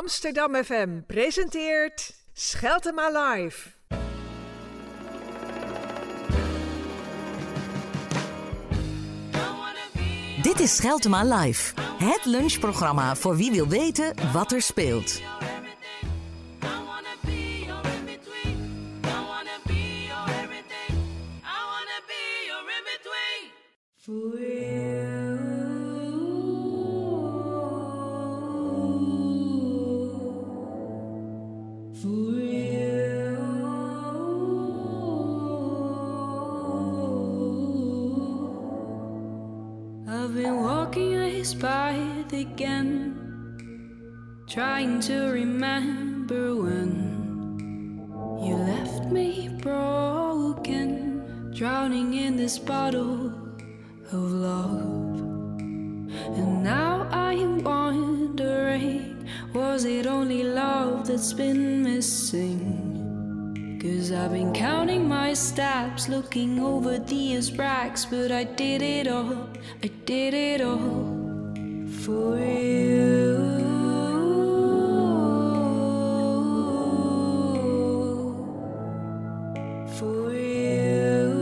Amsterdam FM presenteert Scheltema Live. Dit is Scheltema Live, het lunchprogramma voor wie wil weten wat er speelt. I've been walking by again, trying to remember when you left me broken, drowning in this bottle of love. And now I'm wondering, was it only love that's been missing? 'Cause I've been counting my steps, looking over these racks, but I did it all for you. For you,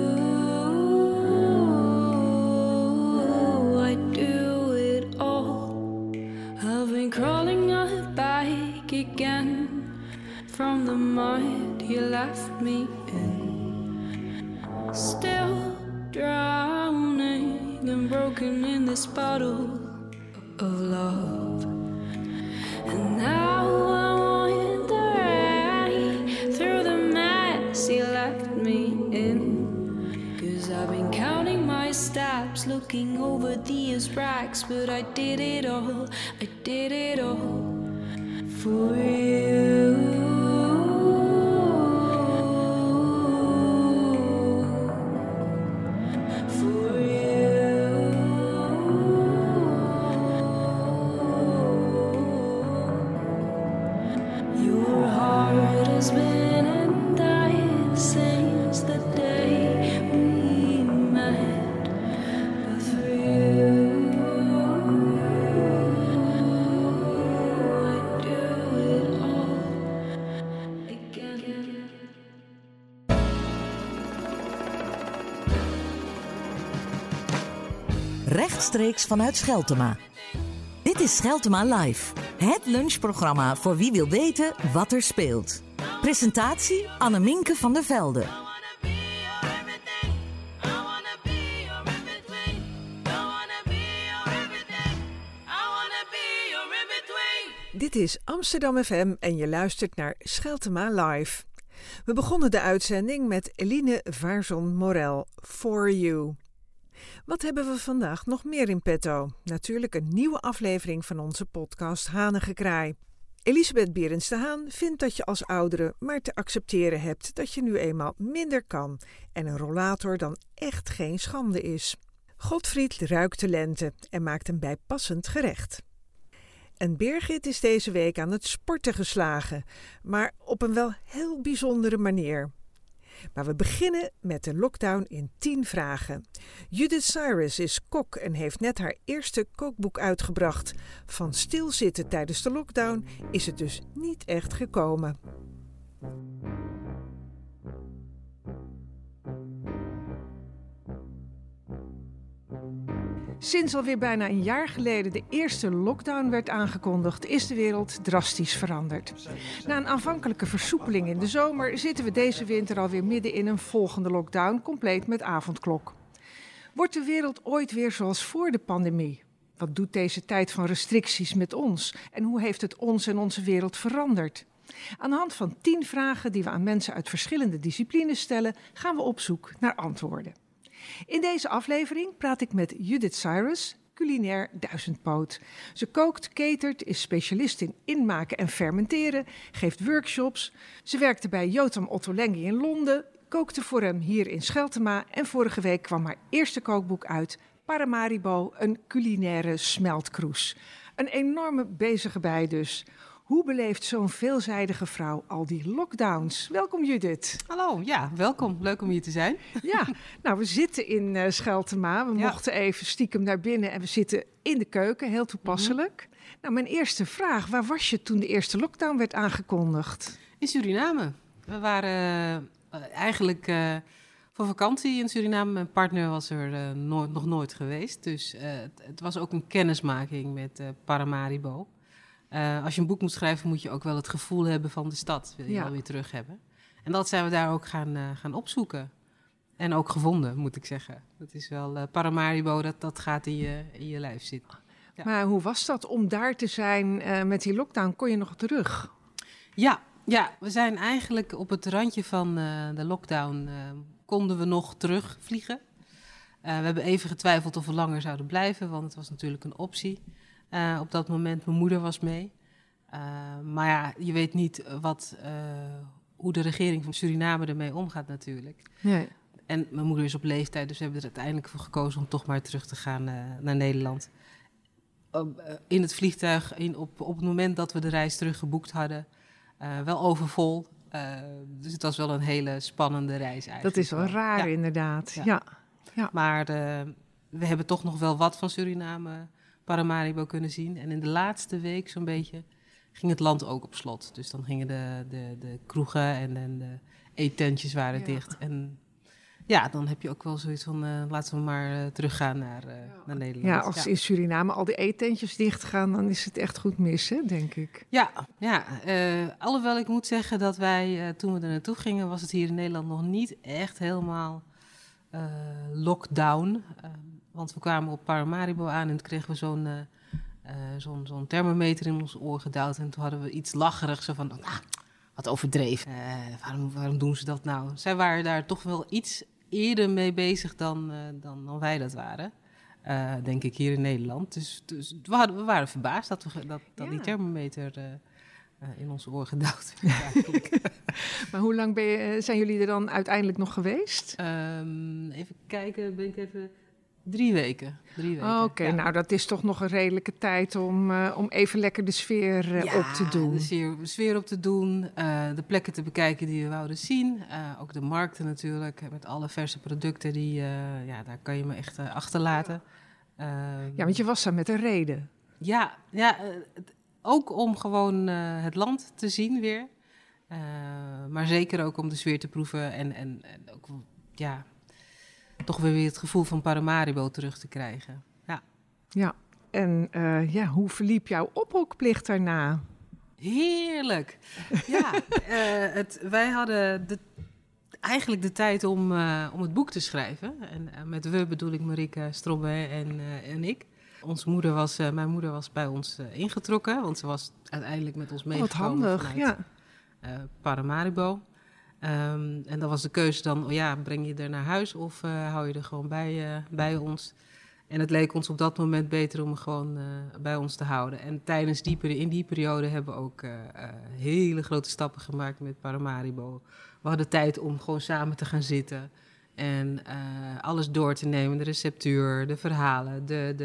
I do it all. I've been crawling up back again from the mud you left me in, still drowning and broken in this bottle of love. And now I'm wandering through the mess you left me in, 'cause I've been counting my steps, looking over these racks, but I did it all for you. Rechtstreeks vanuit Scheltema. Dit is Scheltema Live, het lunchprogramma voor wie wil weten wat er speelt. Presentatie Annemieke van der Velde. Dit is Amsterdam FM en je luistert naar Scheltema Live. We begonnen de uitzending met Eline Vaarzon-Morel, For You. Wat hebben we vandaag nog meer in petto? Natuurlijk een nieuwe aflevering van onze podcast Hanengekraai. Elisabeth Berends de Haan vindt dat je als oudere maar te accepteren hebt dat je nu eenmaal minder kan en een rollator dan echt geen schande is. Godfried ruikt de lente en maakt een bijpassend gerecht. En Birgit is deze week aan het sporten geslagen, maar op een wel heel bijzondere manier. Maar we beginnen met de lockdown in 10 vragen. Judith Cyrus is kok en heeft net haar eerste kookboek uitgebracht. Van stilzitten tijdens de lockdown is het dus niet echt gekomen. Sinds alweer bijna een jaar geleden de eerste lockdown werd aangekondigd, is de wereld drastisch veranderd. Na een aanvankelijke versoepeling in de zomer zitten we deze winter alweer midden in een volgende lockdown, compleet met avondklok. Wordt de wereld ooit weer zoals voor de pandemie? Wat doet deze tijd van restricties met ons? En hoe heeft het ons en onze wereld veranderd? Aan de hand van 10 vragen die we aan mensen uit verschillende disciplines stellen, gaan we op zoek naar antwoorden. In deze aflevering praat ik met Judith Cyrus, culinair duizendpoot. Ze kookt, catert, is specialist in inmaken en fermenteren, geeft workshops. Ze werkte bij Jotam Ottolenghi in Londen, kookte voor hem hier in Scheltema en vorige week kwam haar eerste kookboek uit, Paramaribo, een culinaire smeltkroes. Een enorme bezige bij dus. Hoe beleeft zo'n veelzijdige vrouw al die lockdowns? Welkom Judith. Hallo, ja, welkom. Leuk om hier te zijn. Ja, nou we zitten in Scheltema. We mochten even stiekem naar binnen en we zitten in de keuken, heel toepasselijk. Nou, mijn eerste vraag, waar was je toen de eerste lockdown werd aangekondigd? In Suriname. We waren eigenlijk voor vakantie in Suriname. Mijn partner was er nog nooit geweest. Dus het was ook een kennismaking met Paramaribo. Als je een boek moet schrijven, moet je ook wel het gevoel hebben van de stad. Wil je wel weer terug hebben. En dat zijn we daar ook gaan opzoeken. En ook gevonden, moet ik zeggen. Dat is wel Paramaribo, dat gaat in je lijf zitten. Ja. Maar hoe was dat om daar te zijn met die lockdown? Kon je nog terug? Ja, we zijn eigenlijk op het randje van de lockdown. Konden we nog terugvliegen. We hebben even getwijfeld of we langer zouden blijven, want het was natuurlijk een optie. Op dat moment, mijn moeder was mee. Maar ja, je weet niet hoe de regering van Suriname ermee omgaat natuurlijk. Nee. En mijn moeder is op leeftijd, dus we hebben er uiteindelijk voor gekozen om toch maar terug te gaan naar Nederland. In het vliegtuig, op het moment dat we de reis terug geboekt hadden, wel overvol. Dus het was wel een hele spannende reis eigenlijk. Dat is wel raar inderdaad, ja. Maar we hebben toch nog wel wat van Suriname, Paramaribo kunnen zien. En in de laatste week zo'n beetje ging het land ook op slot. Dus dan gingen de kroegen en de eettentjes waren dicht. En ja, dan heb je ook wel zoiets van, laten we maar teruggaan naar Nederland. Ja, als in Suriname al die eettentjes dicht gaan, dan is het echt goed mis, hè, denk ik. Ja. Alhoewel ik moet zeggen dat wij, toen we er naartoe gingen, was het hier in Nederland nog niet echt helemaal lockdown. Want we kwamen op Paramaribo aan en toen kregen we zo'n thermometer in ons oor gedouwd. En toen hadden we iets lacherigs, zo van, wat overdreven. Waarom doen ze dat nou? Zij waren daar toch wel iets eerder mee bezig dan wij dat waren. Denk ik, hier in Nederland. Dus we waren verbaasd dat die thermometer in ons oor gedouwd werd eigenlijk. Maar hoe lang zijn jullie er dan uiteindelijk nog geweest? Even kijken, ben ik even... 3 weken. Oké, nou dat is toch nog een redelijke tijd om even lekker de sfeer op te doen. De sfeer op te doen, de plekken te bekijken die we wouden zien. Ook de markten natuurlijk, met alle verse producten, daar kan je me echt achterlaten. Ja, want je was daar met een reden. Ja, ook om gewoon het land te zien weer. Maar zeker ook om de sfeer te proeven en ook, toch weer het gevoel van Paramaribo terug te krijgen. Ja. En hoe verliep jouw ophokplicht daarna? Heerlijk. Ja, wij hadden eigenlijk de tijd om het boek te schrijven. En met we bedoel ik Marieke Strobbe en ik. Mijn moeder was bij ons ingetrokken, want ze was uiteindelijk met ons meegekomen. Wat handig, Paramaribo. En dan was de keuze dan, breng je er naar huis of hou je er gewoon bij ons? En het leek ons op dat moment beter om hem gewoon bij ons te houden. En in die periode hebben we ook hele grote stappen gemaakt met Paramaribo. We hadden tijd om gewoon samen te gaan zitten en alles door te nemen. De receptuur, de verhalen,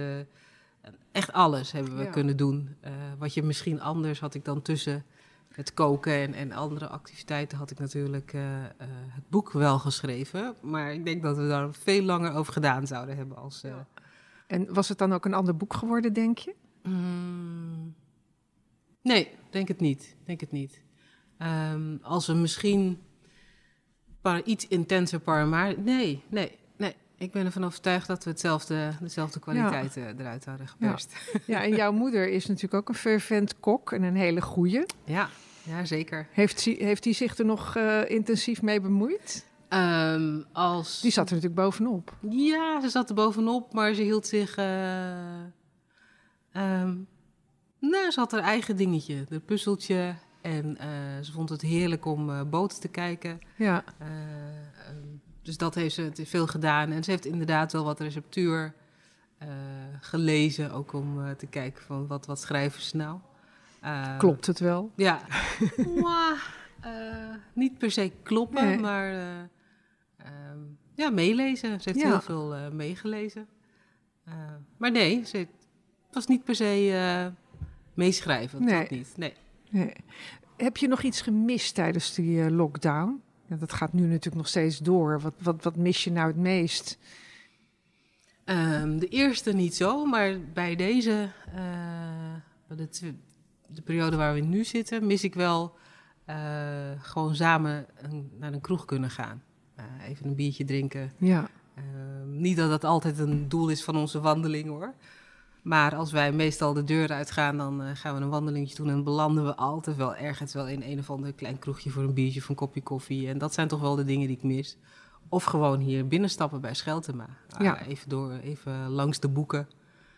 echt alles hebben we kunnen doen. Wat je misschien anders had ik dan tussen het koken en andere activiteiten had ik natuurlijk het boek wel geschreven. Maar ik denk dat we daar veel langer over gedaan zouden hebben. En was het dan ook een ander boek geworden, denk je? Nee, denk het niet. Als we misschien iets intenser Paramaribo... Nee. Ik ben ervan overtuigd dat we dezelfde kwaliteit eruit hadden geperst. Ja, en jouw moeder is natuurlijk ook een fervent kok en een hele goeie. Ja, zeker. Heeft die zich er nog intensief mee bemoeid? Die zat er natuurlijk bovenop. Ja, ze zat er bovenop, maar ze hield zich... ze had haar eigen dingetje, haar puzzeltje. En ze vond het heerlijk om boten te kijken. Ja. Dus dat heeft ze veel gedaan. En ze heeft inderdaad wel wat receptuur gelezen, ook om te kijken van wat schrijven ze nou. Klopt het wel? Ja, niet per se kloppen, maar meelezen. Ze heeft heel veel meegelezen. Maar nee, het was niet per se meeschrijven. Dat niet. Nee. Nee. Heb je nog iets gemist tijdens die lockdown? Ja, dat gaat nu natuurlijk nog steeds door. Wat mis je nou het meest? De eerste niet zo, maar bij deze, de periode waar we nu zitten, mis ik wel gewoon samen naar een kroeg kunnen gaan. Even een biertje drinken. Ja. Niet dat dat altijd een doel is van onze wandeling hoor. Maar als wij meestal de deur uitgaan, dan gaan we een wandelingetje doen en belanden we altijd wel ergens wel in een of ander klein kroegje voor een biertje of een kopje koffie. En dat zijn toch wel de dingen die ik mis. Of gewoon hier binnenstappen bij Scheltema. Ja. Even langs de boeken.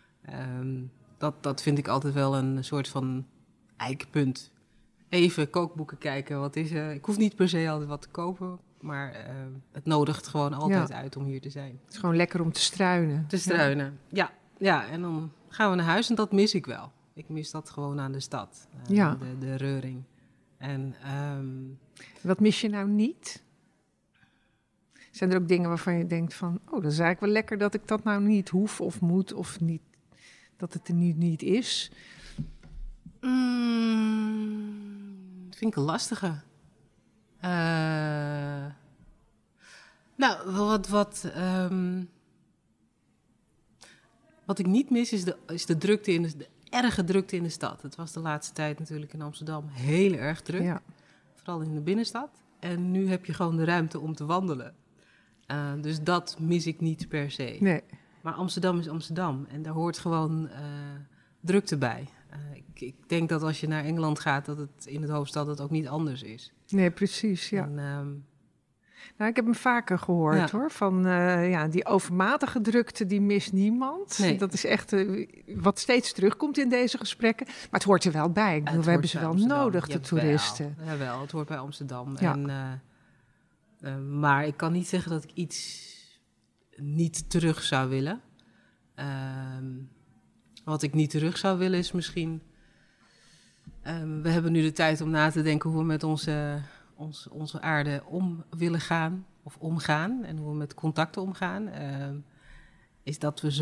Dat vind ik altijd wel een soort van eikpunt. Even kookboeken kijken. Wat is er? Ik hoef niet per se altijd wat te kopen. Maar het nodigt gewoon altijd uit om hier te zijn. Het is gewoon lekker om te struinen. Te struinen, ja. En dan gaan we naar huis en dat mis ik wel. Ik mis dat gewoon aan de stad. De reuring. En, wat mis je nou niet? Zijn er ook dingen waarvan je denkt van... oh, dat is eigenlijk wel lekker dat ik dat nou niet hoef of moet... of niet, dat het er niet is? Vind ik een lastige. Wat ik niet mis is de drukte de erge drukte in de stad. Het was de laatste tijd natuurlijk in Amsterdam heel erg druk. Ja. Vooral in de binnenstad. En nu heb je gewoon de ruimte om te wandelen. Dus dat mis ik niet per se. Nee. Maar Amsterdam is Amsterdam. En daar hoort gewoon drukte bij. Ik denk dat als je naar Engeland gaat, dat het in de hoofdstad het ook niet anders is. Nee, precies, ja. En, nou, ik heb hem vaker gehoord, hoor. Van die overmatige drukte, die mist niemand. Nee. Dat is echt wat steeds terugkomt in deze gesprekken. Maar het hoort er wel bij. Ik bedoel, we hebben ze wel Amsterdam. nodig, de toeristen. Jawel, het hoort bij Amsterdam. Ja. Maar ik kan niet zeggen dat ik iets niet terug zou willen. Wat ik niet terug zou willen is misschien... we hebben nu de tijd om na te denken hoe we met onze aarde om willen gaan. Of omgaan. En hoe we met contacten omgaan. Is dat we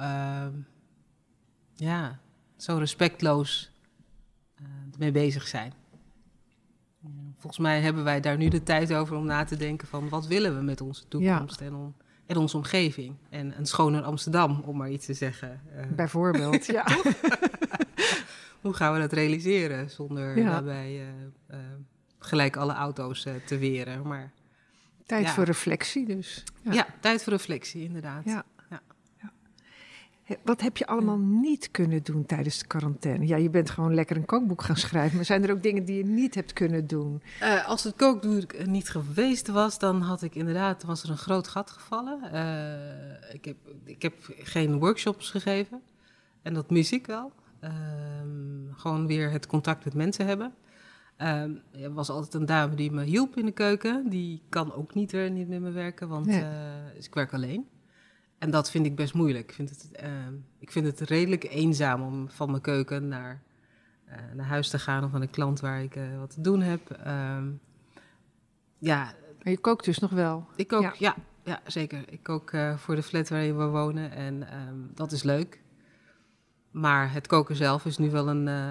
zo respectloos mee bezig zijn. Volgens mij hebben wij daar nu de tijd over om na te denken van... wat willen we met onze toekomst en onze omgeving? En een schoner Amsterdam, om maar iets te zeggen. Bijvoorbeeld, ja. Hoe gaan we dat realiseren zonder daarbij gelijk alle auto's te weren? Maar, tijd voor reflectie dus. Ja, tijd voor reflectie, inderdaad. Ja. Wat heb je allemaal niet kunnen doen tijdens de quarantaine? Ja, je bent gewoon lekker een kookboek gaan schrijven. Maar zijn er ook dingen die je niet hebt kunnen doen? Als het kookboek niet geweest was, dan was er een groot gat gevallen. Ik heb geen workshops gegeven. En dat mis ik wel. Gewoon weer het contact met mensen hebben. Er was altijd een dame die me hielp in de keuken. Die kan ook niet met me werken, want ik werk alleen. En dat vind ik best moeilijk. Ik vind het redelijk eenzaam om van mijn keuken naar huis te gaan... of aan een klant waar ik wat te doen heb. Maar je kookt dus nog wel? Ik kook, ja zeker. Ik kook voor de flat waarin we wonen en dat is leuk. Maar het koken zelf is nu wel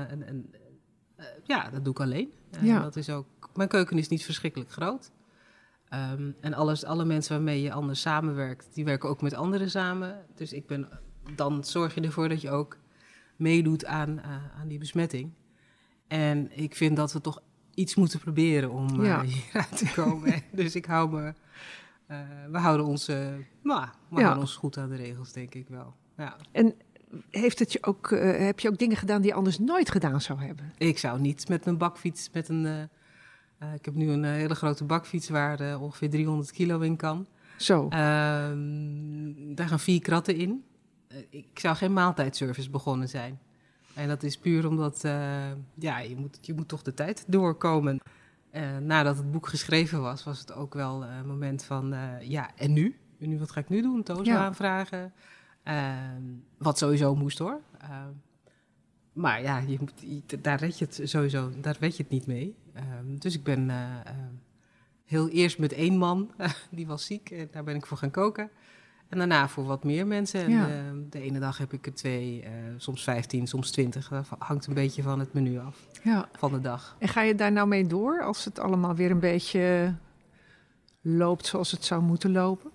dat doe ik alleen. Dat is ook, mijn keuken is niet verschrikkelijk groot. En alle mensen waarmee je anders samenwerkt, die werken ook met anderen samen. Dus dan zorg je ervoor dat je ook meedoet aan die besmetting. En ik vind dat we toch iets moeten proberen om hieruit te komen. Dus we houden ons goed aan de regels, denk ik wel. Ja. En heb je ook dingen gedaan die je anders nooit gedaan zou hebben? Ik zou niet met mijn bakfiets, ik heb nu een hele grote bakfiets waar ongeveer 300 kilo in kan. Zo. Daar gaan 4 kratten in. Ik zou geen maaltijdservice begonnen zijn. En dat is puur omdat, je moet toch de tijd doorkomen. Nadat het boek geschreven was het ook wel een moment van, en nu? Wat ga ik nu doen? Tozo aanvragen. Wat sowieso moest hoor. Maar ja, daar red je het niet mee. Dus ik ben heel eerst met 1 man, die was ziek. En daar ben ik voor gaan koken. En daarna voor wat meer mensen. En, Ja. de ene dag heb ik er 2, soms 15, soms 20. Dat hangt een beetje van het menu af, Ja. van de dag. En ga je daar nou mee door als het allemaal weer een beetje loopt zoals het zou moeten lopen?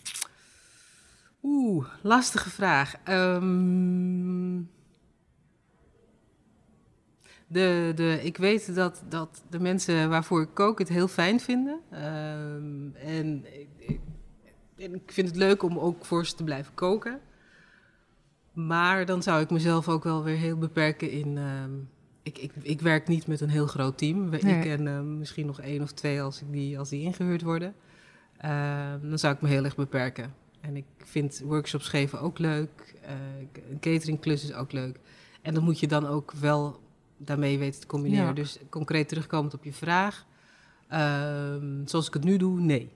Lastige vraag. Ik weet dat de mensen waarvoor ik kook het heel fijn vinden. En ik vind het leuk om ook voor ze te blijven koken. Maar dan zou ik mezelf ook wel weer heel beperken in... Ik werk niet met een heel groot team. Nee. Ik en misschien nog 1 of 2 als die ingehuurd worden. Dan zou ik me heel erg beperken. En ik vind workshops geven ook leuk. Een cateringklus is ook leuk. En dat moet je dan ook wel daarmee weten te combineren. Ja. Dus concreet terugkomend op je vraag. Zoals ik het nu doe, nee.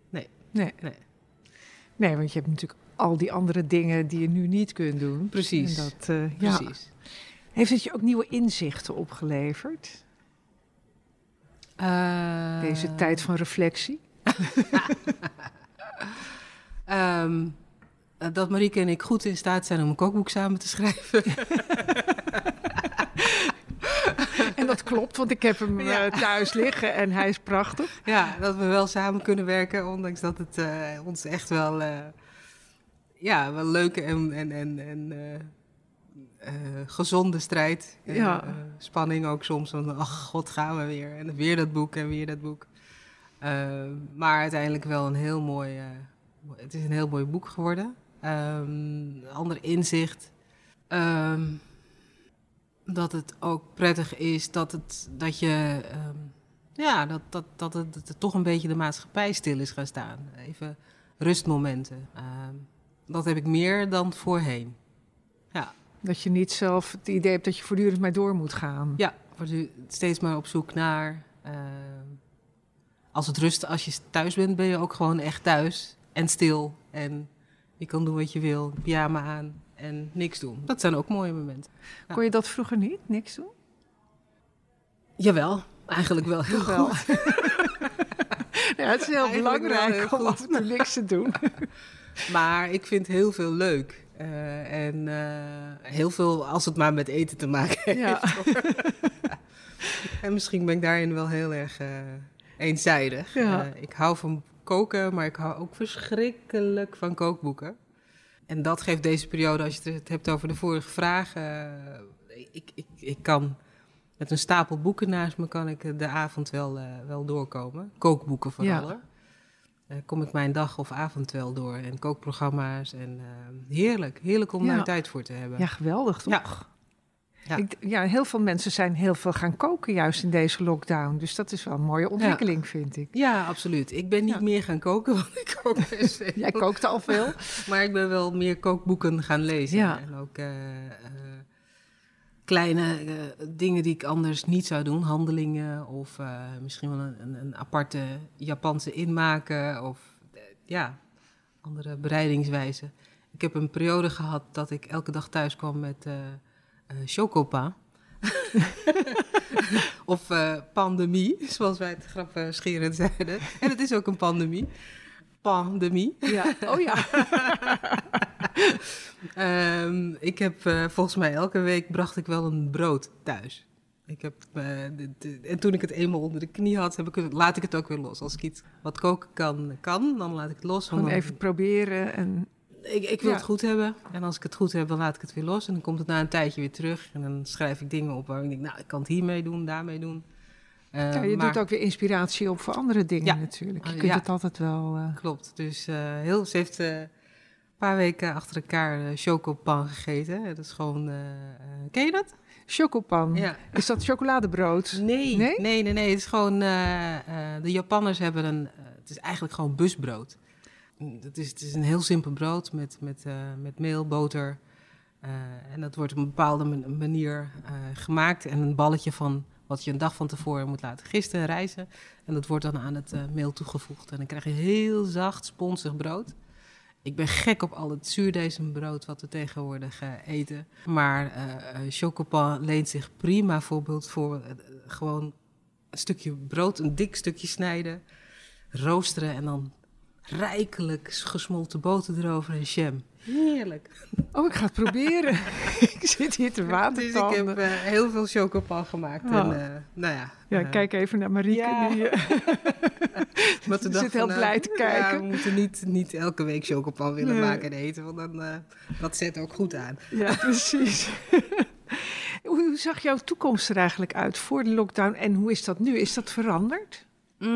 Nee, want je hebt natuurlijk al die andere dingen die je nu niet kunt doen. Precies. En dat, ja. Precies. Heeft het je ook nieuwe inzichten opgeleverd? Deze tijd van reflectie? Dat Marieke en ik goed in staat zijn om een kookboek samen te schrijven. En dat klopt, want ik heb hem thuis liggen en hij is prachtig. Ja, dat we wel samen kunnen werken, ondanks dat het ons echt wel, wel leuke en gezonde strijd. Ja. Spanning ook soms, van ach god, gaan we weer. En weer dat boek en weer dat boek. Maar uiteindelijk wel een heel mooi... het is een heel mooi boek geworden. Een ander inzicht... dat het ook prettig is dat het toch een beetje de maatschappij stil is gaan staan. Even rustmomenten. Dat heb ik meer dan voorheen. Ja. Dat je niet zelf het idee hebt dat je voortdurend maar door moet gaan. Ja, steeds maar op zoek naar... als je thuis bent, ben je ook gewoon echt thuis. En stil. En je kan doen wat je wil. Pyjama aan. En niks doen. Dat zijn ook mooie momenten. Ja. Kon je dat vroeger niet? Niks doen? Jawel, eigenlijk wel heel Wel. goed. Ja, het is heel Eigenlijk wel belangrijk heel om goed. af en toe niks te doen. Maar ik vind heel veel leuk. Heel veel als het maar met eten te maken heeft. Ja. En misschien ben ik daarin wel heel erg eenzijdig. Ja. Ik hou van koken, maar ik hou ook verschrikkelijk van kookboeken. En dat geeft deze periode, als je het hebt over de vorige vraag... ik kan met een stapel boeken naast me kan ik de avond wel doorkomen. Kookboeken vooral. Ja. Kom ik mijn dag of avond wel door. En kookprogramma's. En heerlijk om daar tijd voor te hebben. Ja, geweldig toch? Ja. Heel veel mensen zijn heel veel gaan koken juist in deze lockdown. Dus dat is wel een mooie ontwikkeling, vind ik. Ja, absoluut. Ik ben niet meer gaan koken, want ik kook best veel. Jij kookte al veel. Maar ik ben wel meer kookboeken gaan lezen. Ja. En ook kleine dingen die ik anders niet zou doen. Handelingen of misschien wel een aparte Japanse inmaken. Of andere bereidingswijzen. Ik heb een periode gehad dat ik elke dag thuis kwam met chocopa. Of pandemie, zoals wij het grapscherend zeiden. En het is ook een pandemie. Pandemie. Ja. Oh ja. Ik heb volgens mij elke week bracht ik wel een brood thuis. Ik heb, en toen ik het eenmaal onder de knie had, laat ik het ook weer los. Als ik iets wat koken kan, dan laat ik het los. Gewoon even proberen. En... Ik wil het goed hebben. En als ik het goed heb, dan laat ik het weer los. En dan komt het na een tijdje weer terug. En dan schrijf ik dingen op waar ik denk, nou, ik kan het hiermee doen, daarmee doen. je doet ook weer inspiratie op voor andere dingen natuurlijk. Je kunt het altijd wel... Klopt. Dus ze heeft een paar weken achter elkaar chocopan gegeten. Dat is gewoon... ken je dat? Chocopan. Ja. Is dat chocoladebrood? Nee. Het is gewoon... de Japanners hebben het is eigenlijk gewoon busbrood. Het is een heel simpel brood met meel, boter. En dat wordt op een bepaalde manier gemaakt. En een balletje van wat je een dag van tevoren moet laten gisten en rijzen. En dat wordt dan aan het meel toegevoegd. En dan krijg je heel zacht, sponsig brood. Ik ben gek op al het zuurdesembrood wat we tegenwoordig eten. Maar chocopan leent zich prima bijvoorbeeld voor gewoon een stukje brood, een dik stukje snijden, roosteren en dan rijkelijk gesmolten boter erover en jam. Heerlijk. Oh, ik ga het proberen. Ik zit hier te Dus watertanden. ik heb heel veel chocopan gemaakt. Oh. En, Kijk even naar Marieke. ja. Die, Maar Ze zit heel blij te kijken. we moeten niet elke week chocopan willen maken en eten. Want dan, dat zet ook goed aan. Ja, precies. Hoe zag jouw toekomst er eigenlijk uit voor de lockdown en hoe is dat nu? Is dat veranderd?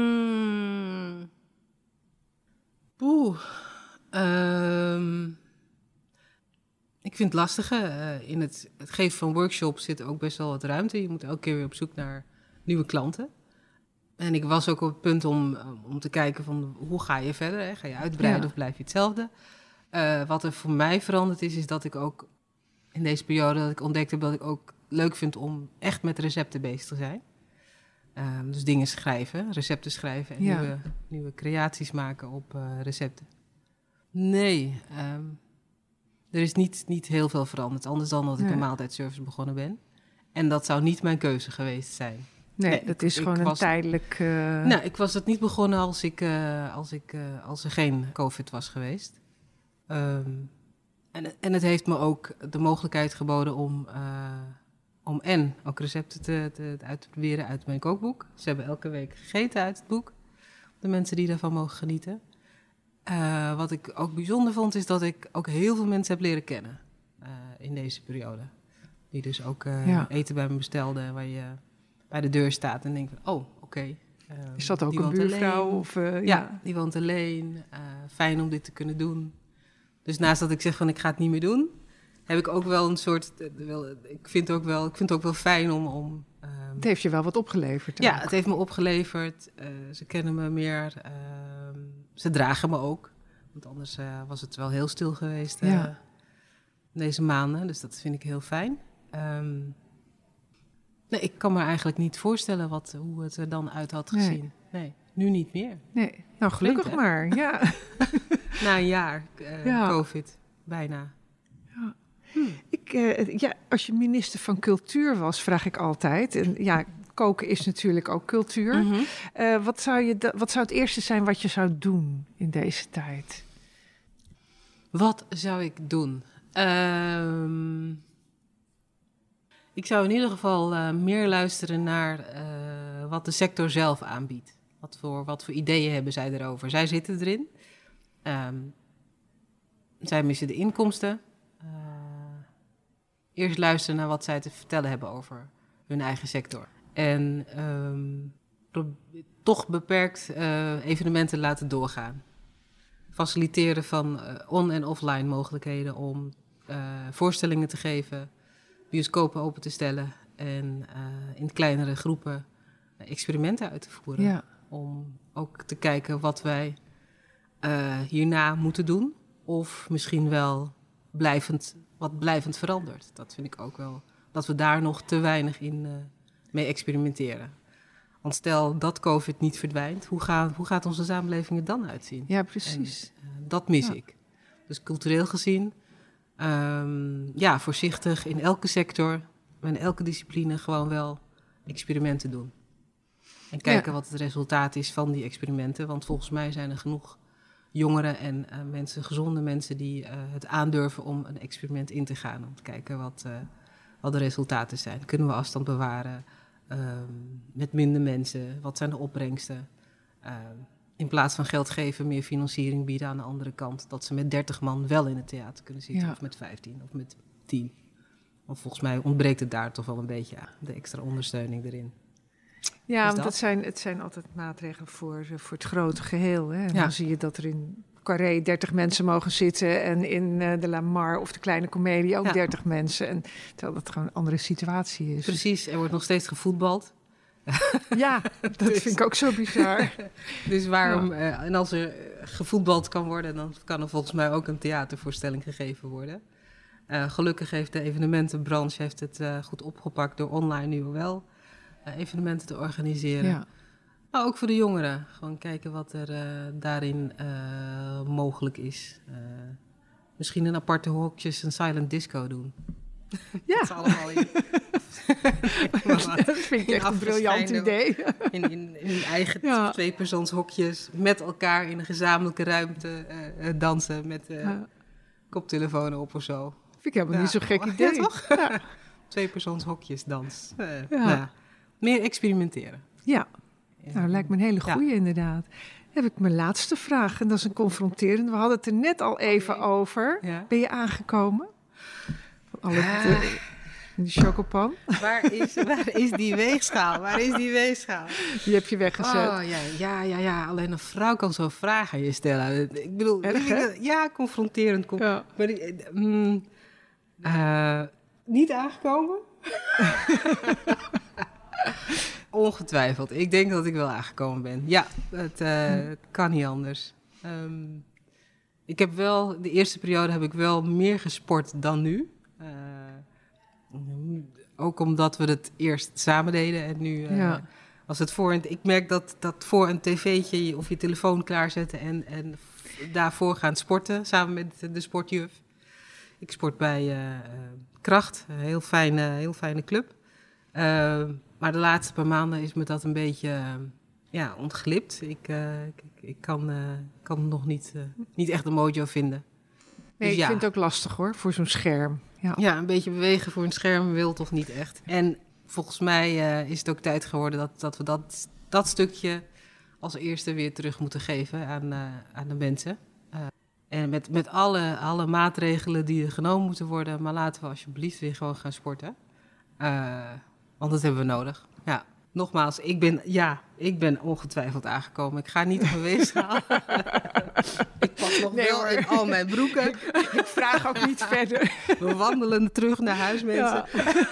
Ik vind het lastige. In het geven van workshops zit ook best wel wat ruimte. Je moet elke keer weer op zoek naar nieuwe klanten. En ik was ook op het punt om te kijken van hoe ga je verder? Hè? Ga je uitbreiden of blijf je hetzelfde? Wat er voor mij veranderd is dat ik ook in deze periode dat ik ontdekt heb dat ik ook leuk vind om echt met recepten bezig te zijn. Dus dingen schrijven, recepten schrijven en nieuwe creaties maken op recepten. Nee, er is niet heel veel veranderd. Anders dan dat ik een maaltijdservice begonnen ben. En dat zou niet mijn keuze geweest zijn. Nee, dat is gewoon een tijdelijk... Nou, ik was het niet begonnen als er geen COVID was geweest. En het heeft me ook de mogelijkheid geboden om ook recepten uit te proberen uit mijn kookboek. Ze hebben elke week gegeten uit het boek. De mensen die daarvan mogen genieten. Wat ik ook bijzonder vond, is dat ik ook heel veel mensen heb leren kennen in deze periode. Die dus ook eten bij me bestelden, waar je bij de deur staat en denkt van, oké. Is dat ook een buurvrouw? Die woont alleen. Fijn om dit te kunnen doen. Dus naast dat ik zeg van, ik ga het niet meer doen, heb ik ook wel een soort... Ik vind het ook wel fijn om het heeft je wel wat opgeleverd. Ja, het heeft me opgeleverd. Ze kennen me meer. Ze dragen me ook. Want anders was het wel heel stil geweest deze maanden. Dus dat vind ik heel fijn. Nee, ik kan me eigenlijk niet voorstellen hoe het er dan uit had gezien. Nee, nu niet meer. Nee, nou gelukkig Flink, maar. Ja. Na een jaar COVID, bijna. Ja. Als je minister van Cultuur was, vraag ik altijd. En ja, koken is natuurlijk ook cultuur. Mm-hmm. Wat zou het eerste zijn wat je zou doen in deze tijd? Wat zou ik doen? Ik zou in ieder geval meer luisteren naar wat de sector zelf aanbiedt. Wat voor ideeën hebben zij erover? Zij zitten erin. Zij missen de inkomsten. Eerst luisteren naar wat zij te vertellen hebben over hun eigen sector. En toch beperkt evenementen laten doorgaan. Faciliteren van on- en offline mogelijkheden om voorstellingen te geven, bioscopen open te stellen en in kleinere groepen experimenten uit te voeren. Ja. Om ook te kijken wat wij hierna moeten doen. Of misschien wel blijvend verandert. Dat vind ik ook wel, dat we daar nog te weinig in mee experimenteren. Want stel dat COVID niet verdwijnt, hoe gaat onze samenleving er dan uitzien? Ja, precies. En, dat mis ik. Dus cultureel gezien, voorzichtig in elke sector, in elke discipline gewoon wel experimenten doen. En kijken wat het resultaat is van die experimenten. Want volgens mij zijn er genoeg jongeren en gezonde mensen die het aandurven om een experiment in te gaan. Om te kijken wat de resultaten zijn. Kunnen we afstand bewaren met minder mensen? Wat zijn de opbrengsten? In plaats van geld geven, meer financiering bieden aan de andere kant. Dat ze met 30 man wel in het theater kunnen zitten. Ja. Of met 15 of met 10. Want volgens mij ontbreekt het daar toch wel een beetje aan. De extra ondersteuning erin. Ja, Dus want het zijn altijd maatregelen voor het grote geheel. Hè? En Ja. dan zie je dat er in Carré 30 mensen mogen zitten en in de La Mar of de Kleine Comedie ook 30 mensen. En terwijl dat gewoon een andere situatie is. Precies, er wordt nog steeds gevoetbald. Ja, dat vind ik ook zo bizar. Dus waarom, en als er gevoetbald kan worden, dan kan er volgens mij ook een theatervoorstelling gegeven worden. Gelukkig heeft de evenementenbranche het goed opgepakt door online nu wel evenementen te organiseren. Ja. Maar ook voor de jongeren. Gewoon kijken wat er daarin mogelijk is. Misschien in aparte hokjes een silent disco doen. Ja. Dat ze allemaal Dat vind ik echt een briljant idee. In hun eigen tweepersoonshokjes met elkaar in een gezamenlijke ruimte dansen met koptelefoon op of zo. Vind ik helemaal niet zo'n gek idee. Ja, toch? Ja. Tweepersoonshokjes dans. Meer experimenteren. Ja, nou lijkt me een hele goeie inderdaad. Dan heb ik mijn laatste vraag en dat is een confronterende. We hadden het er net al even over. Ja. Ben je aangekomen? Van in die chocopan. Waar is die weegschaal? Waar is die weegschaal? Die heb je weggezet. Oh, ja. Alleen een vrouw kan zo'n vraag aan je stellen. Ik bedoel, confronterend. Niet aangekomen? Ongetwijfeld. Ik denk dat ik wel aangekomen ben. Ja, het kan niet anders. Ik heb wel, de eerste periode heb ik wel meer gesport dan nu. Ook omdat we het eerst samen deden en nu was het ik merk dat voor een tv'tje of je telefoon klaarzetten en daarvoor gaan sporten samen met de sportjuf. Ik sport bij Kracht, een heel fijne club. Maar de laatste paar maanden is me dat een beetje ontglipt. Ik kan nog niet echt een mojo vinden. Nee, dus ik vind het ook lastig hoor, voor zo'n scherm. Ja, een beetje bewegen voor een scherm wil toch niet echt. En volgens mij is het ook tijd geworden dat we dat stukje als eerste weer terug moeten geven aan de mensen. En met alle maatregelen die er genomen moeten worden, maar laten we alsjeblieft weer gewoon gaan sporten. Want dat hebben we nodig. Ja, nogmaals, ik ben ongetwijfeld aangekomen. Ik ga niet op mijn weegschaal. Ik pas nog wel in al mijn broeken. Ik vraag ook niet verder. We wandelen terug naar huis, mensen.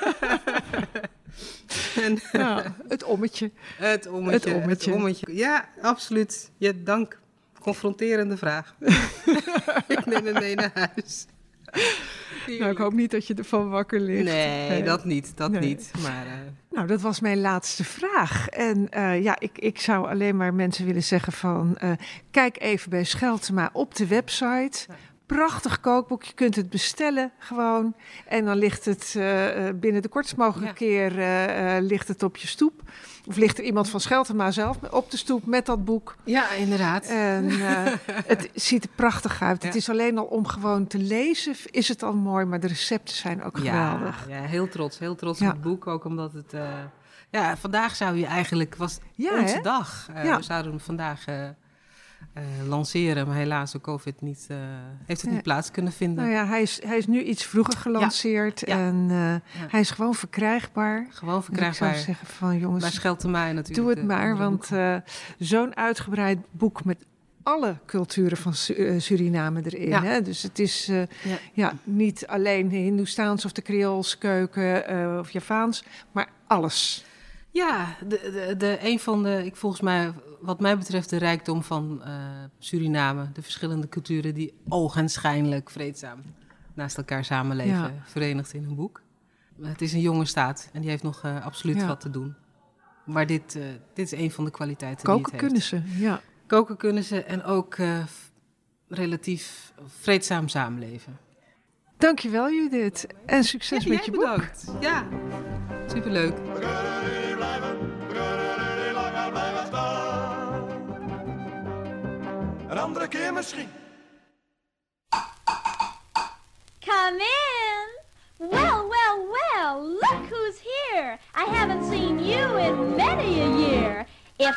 Ja. Het ommetje. Het ommetje. Ja, absoluut. Ja, dank. Confronterende vraag. Ik neem hem mee naar huis. Nou, ik hoop niet dat je ervan wakker ligt. Nee, dat niet. Maar, Nou, dat was mijn laatste vraag. En ik zou alleen maar mensen willen zeggen van... kijk even bij Scheltema op de website. Ja. Prachtig kookboek, je kunt het bestellen gewoon. En dan ligt het binnen de kortst mogelijke keer ligt het op je stoep. Of ligt er iemand van Scheltema zelf op de stoep met dat boek. Ja, inderdaad. En het ziet er prachtig uit. Ja. Het is alleen al om gewoon te lezen, is het al mooi. Maar de recepten zijn ook geweldig. Ja, heel trots op het boek. Ook omdat het... vandaag zou je eigenlijk... was onze dag. We zouden hem vandaag... lanceren, maar helaas door COVID heeft het niet plaats kunnen vinden. Nou ja, hij is nu iets vroeger gelanceerd en hij is gewoon verkrijgbaar. Gewoon verkrijgbaar. Ik zou zeggen van jongens, bij Scheltema natuurlijk. Doe het maar, want zo'n uitgebreid boek met alle culturen van Suriname erin. Ja. Hè? Dus het is niet alleen de Hindoestaans of de Creoolse keuken of Javaans, maar alles. Ja, een van de, volgens mij, wat mij betreft, de rijkdom van Suriname. De verschillende culturen die ogenschijnlijk vreedzaam naast elkaar samenleven, verenigd in een boek. Het is een jonge staat en die heeft nog absoluut wat te doen. Maar dit is een van de kwaliteiten die het heeft. Koken kunnen ze, ja. Koken kunnen ze en ook relatief vreedzaam samenleven. Dankjewel Judith en succes met je boek. Bedankt. Ja, superleuk. Een andere keer misschien. Come in. Well, well, well, look who's here. I haven't seen you in many a year. If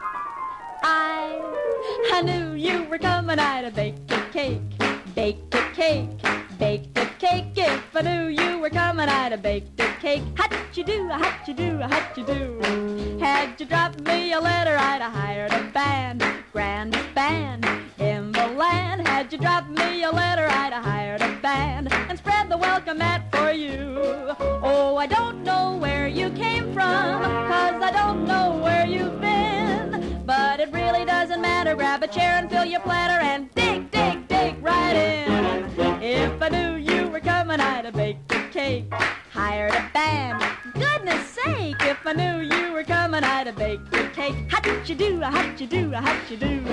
I knew you were coming, I'd have baked a cake, baked a cake, baked a cake. If I knew you were coming, I'd have baked a cake. How'd you do, how'd you do, how'd you do? Had you dropped me a letter, I'd have hired a band, grandest band in the land. Had you dropped me a letter, I'd have hired a band and spread the welcome mat for you. Oh, I don't know where you came from, 'cause I don't know where you've been. But it really doesn't matter, grab a chair and fill your platter and dig, dig, dig right in. If I knew you were coming, I'd have baked a cake, hired a band. Goodness sake, if I knew you were coming, I'd have baked a cake. How'd you do, how'd you do, how'd you do?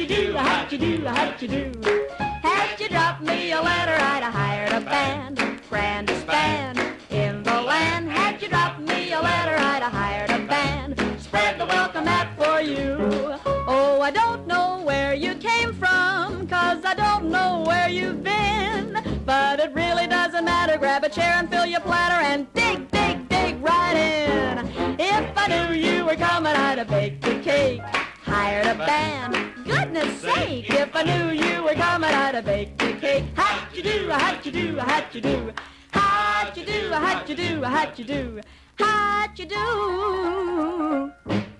do, how'd you do, how'd you do? Had you dropped me a letter, I'd have hired a band, grandest band in the land. Had you dropped me a letter, I'd have hired a band, spread the welcome mat for you. Oh, I don't know where you came from, 'cause I don't know where you've been, but it really doesn't matter. Grab a chair and fill your platter and dig, dig, dig right in. If I knew you were coming, I'd have baked a cake, hired a band. Goodness sake, if I knew you were coming, I'd have baked a cake. How'd you do, how'd you do, how'd you do? How'd you do, how'd you do, how'd you do? How'd you do?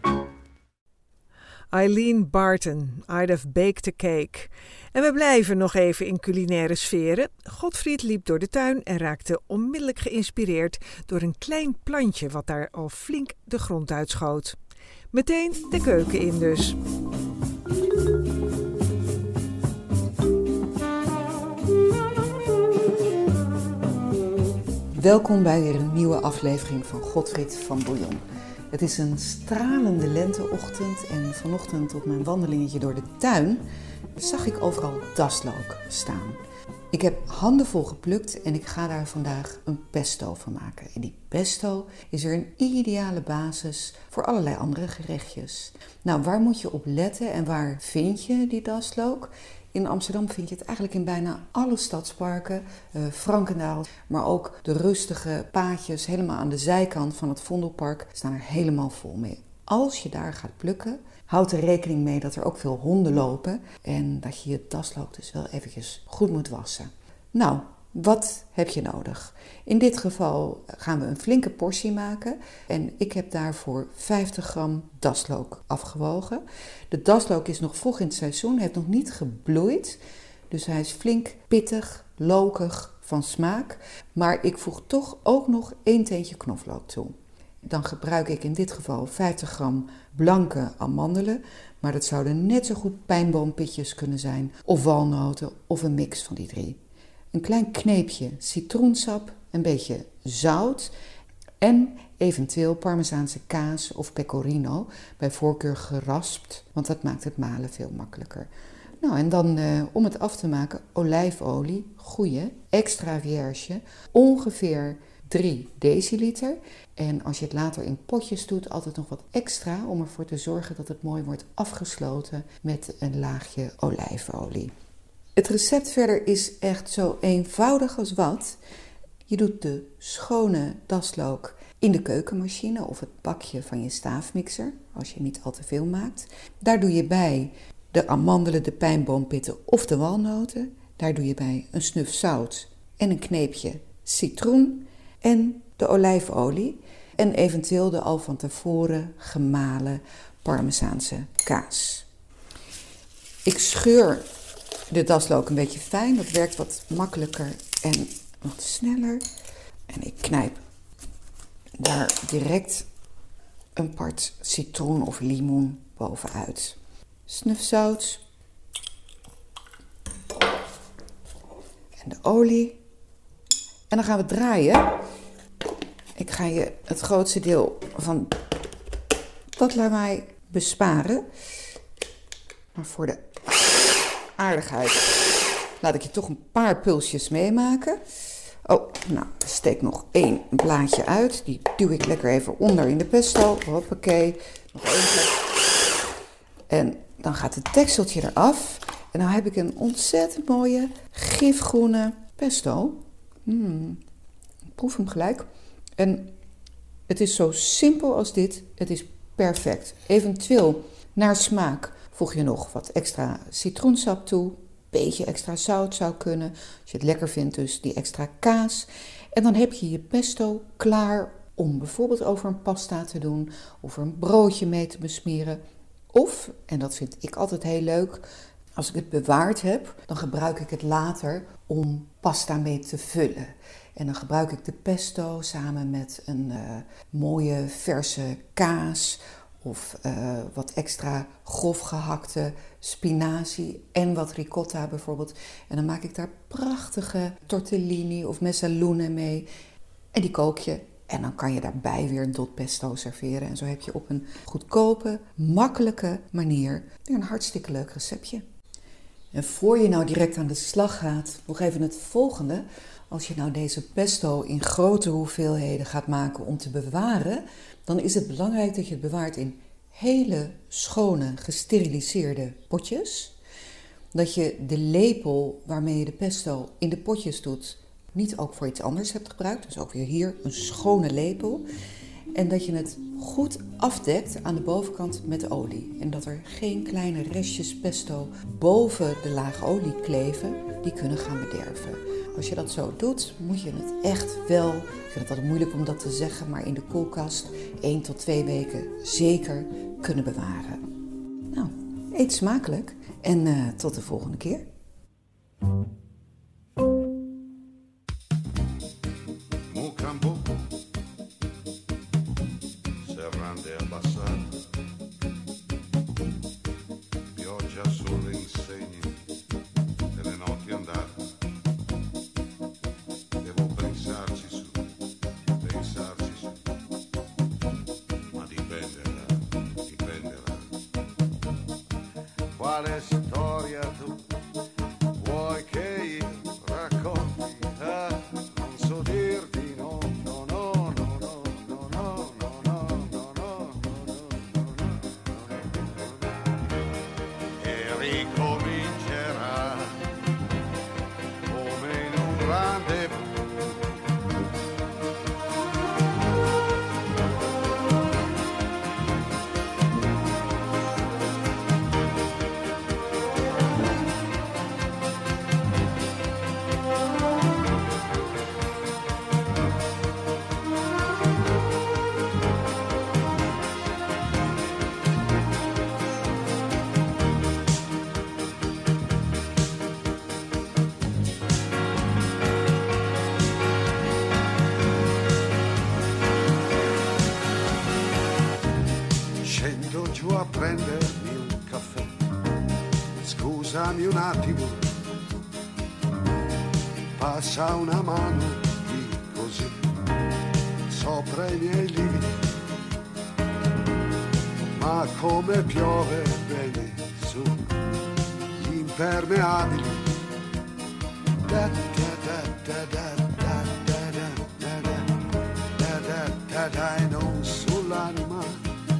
Eileen Barton, I'd have baked a cake. En we blijven nog even in culinaire sferen. Godfried liep door de tuin en raakte onmiddellijk geïnspireerd door een klein plantje wat daar al flink de grond uitschoot. Meteen de keuken in dus. Welkom bij weer een nieuwe aflevering van Godfried van Bouillon. Het is een stralende lenteochtend en vanochtend op mijn wandelingetje door de tuin zag ik overal daslook staan. Ik heb handenvol geplukt en ik ga daar vandaag een pesto van maken. En die pesto is weer een ideale basis voor allerlei andere gerechtjes. Nou, waar moet je op letten en waar vind je die daslook? In Amsterdam vind je het eigenlijk in bijna alle stadsparken, Frankendaal, maar ook de rustige paadjes helemaal aan de zijkant van het Vondelpark staan er helemaal vol mee. Als je daar gaat plukken, houd er rekening mee dat er ook veel honden lopen en dat je je daslook dus wel eventjes goed moet wassen. Nou, wat heb je nodig? In dit geval gaan we een flinke portie maken en ik heb daarvoor 50 gram daslook afgewogen. De daslook is nog vroeg in het seizoen, heeft nog niet gebloeid, dus hij is flink pittig, lokig van smaak, maar ik voeg toch ook nog 1 teentje knoflook toe. Dan gebruik ik in dit geval 50 gram blanke amandelen, maar dat zouden net zo goed pijnboompitjes kunnen zijn of walnoten of een mix van die 3. Een klein kneepje citroensap, een beetje zout en eventueel Parmezaanse kaas of pecorino, bij voorkeur geraspt, want dat maakt het malen veel makkelijker. Nou, en dan om het af te maken, olijfolie, goeie, extra vierge, ongeveer 3 deciliter. En als je het later in potjes doet, altijd nog wat extra om ervoor te zorgen dat het mooi wordt afgesloten met een laagje olijfolie. Het recept verder is echt zo eenvoudig als wat. Je doet de schone daslook in de keukenmachine of het bakje van je staafmixer, als je niet al te veel maakt. Daar doe je bij de amandelen, de pijnboompitten of de walnoten. Daar doe je bij een snuf zout en een kneepje citroen en de olijfolie. En eventueel de al van tevoren gemalen Parmezaanse kaas. Ik scheur de daslook een beetje fijn, dat werkt wat makkelijker en wat sneller. En ik knijp daar direct een part citroen of limoen bovenuit. Snuf zout. En de olie. En dan gaan we draaien. Ik ga je het grootste deel van dat lawaai besparen. Maar voor de aardigheid laat ik je toch een paar pulsjes meemaken. Oh, nou, er steekt nog 1 blaadje uit. Die duw ik lekker even onder in de pesto. Hoppakee, nog eentje. En dan gaat het dekseltje eraf. En dan heb ik een ontzettend mooie gifgroene pesto. Proef hem gelijk. En het is zo simpel als dit. Het is perfect. Eventueel naar smaak voeg je nog wat extra citroensap toe. Beetje extra zout zou kunnen. Als je het lekker vindt, dus die extra kaas. En dan heb je je pesto klaar om bijvoorbeeld over een pasta te doen. Of er een broodje mee te besmeren. Of, en dat vind ik altijd heel leuk, als ik het bewaard heb, dan gebruik ik het later om pasta mee te vullen. En dan gebruik ik de pesto samen met een mooie verse kaas of wat extra grof gehakte spinazie en wat ricotta bijvoorbeeld. En dan maak ik daar prachtige tortellini of mezzalune mee. En die kook je En dan kan je daarbij weer een dot pesto serveren. En zo heb je op een goedkope, makkelijke manier weer een hartstikke leuk receptje. En voor je nou direct aan de slag gaat, nog even het volgende. Als je nou deze pesto in grote hoeveelheden gaat maken om te bewaren, dan is het belangrijk dat je het bewaart in hele schone, gesteriliseerde potjes. Dat je de lepel waarmee je de pesto in de potjes doet niet ook voor iets anders hebt gebruikt. Dus ook weer hier een schone lepel. En dat je het goed afdekt aan de bovenkant met olie. En dat er geen kleine restjes pesto boven de laag olie kleven die kunnen gaan bederven. Als je dat zo doet, moet je het echt wel, ik vind het altijd moeilijk om dat te zeggen, maar in de koelkast 1 tot 2 weken zeker kunnen bewaren. Nou, eet smakelijk en tot de volgende keer. Serrande abbassate, pioggia sulle insegne delle notti andate. Devo pensarci su, ma dipenderà. Quale storia tu vuoi che io racconti? Non so dirti no, no, no, no, no, no, no, no, no, no, no, e ricomincerà come in un rendezvous. Scendo giù a prendermi un caffè, scusami un attimo, passa una mano di così sopra i miei lividi, ma come piove bene su gli impermeabili. Da da da da da da da da da da da da e non sull'anima.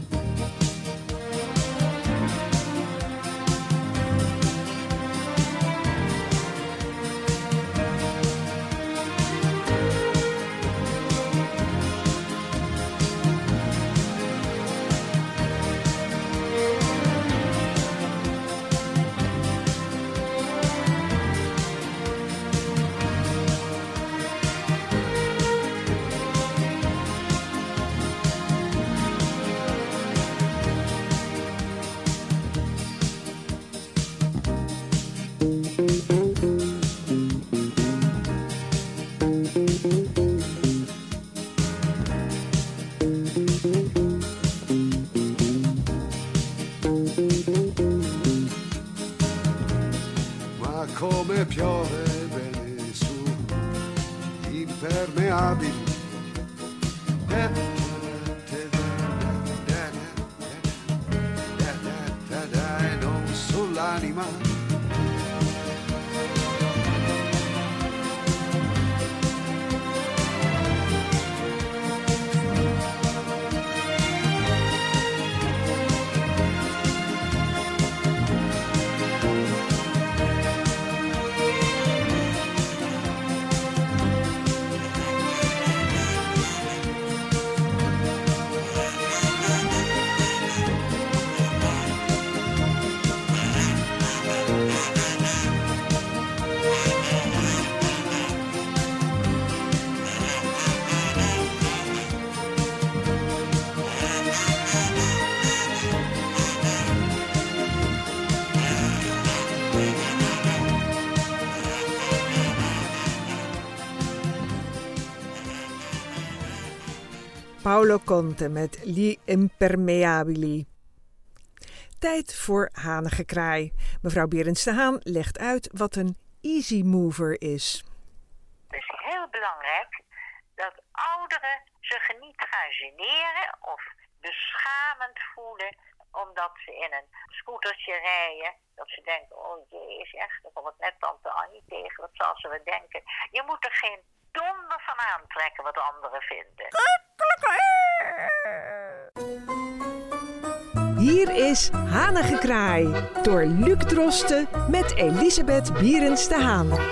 Ma come piove bene su gli impermeabili. E non sull'anima. Paolo Conte met Gli Impermeabili. Tijd voor hanengekraai. Mevrouw Berends de Haan legt uit wat een easy mover is. Het is heel belangrijk dat ouderen zich niet gaan generen of beschamend voelen omdat ze in een scootertje rijden. Dat ze denken, oh jee, is echt, dan komt het net tante Annie tegen, wat zal ze wel denken. Je moet er geen donder van aantrekken wat anderen vinden. Hier is Hanengekraai door Luc Drosten met Elisabeth Bierens de Haan.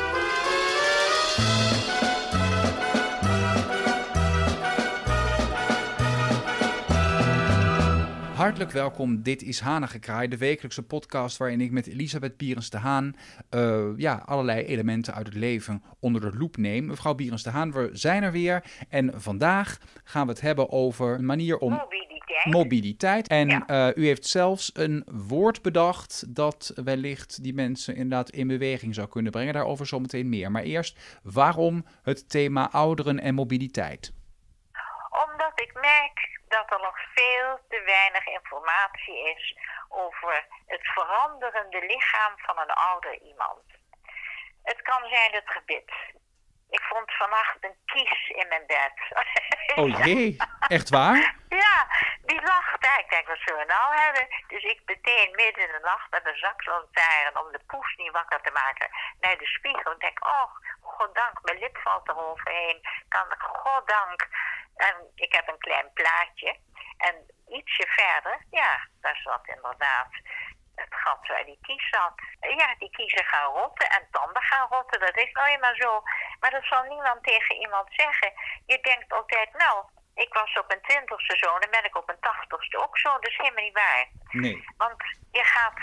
Hartelijk welkom, dit is Hanengekraai, de wekelijkse podcast waarin ik met Elisabeth Bierens de Haan allerlei elementen uit het leven onder de loep neem. Mevrouw Bierens de Haan, we zijn er weer en vandaag gaan we het hebben over een manier om... Mobiliteit. En u heeft zelfs een woord bedacht dat wellicht die mensen inderdaad in beweging zou kunnen brengen. Daarover zometeen meer. Maar eerst, waarom het thema ouderen en mobiliteit? Omdat ik merk dat er nog veel te weinig informatie is over het veranderende lichaam van een ouder iemand. Het kan zijn het gebit. Ik vond vannacht een kies in mijn bed. Oh jee, echt waar? Ja, die lag daar. Ik denk, wat zullen we nou hebben? Dus ik meteen midden in de nacht met een zaklantaarn om de poes niet wakker te maken naar de spiegel. En denk, oh, goddank, mijn lip valt eroverheen. Goddank. En ik heb een klein plaatje. En ietsje verder, ja, daar zat inderdaad het gat waar die kies zat. Ja, die kiezen gaan rotten en tanden gaan rotten. Dat is nou eenmaal zo. Maar dat zal niemand tegen iemand zeggen. Je denkt altijd, nou, ik was op mijn 20ste zo, dan ben ik op mijn 80ste ook zo. Dat is helemaal niet waar. Nee. Want je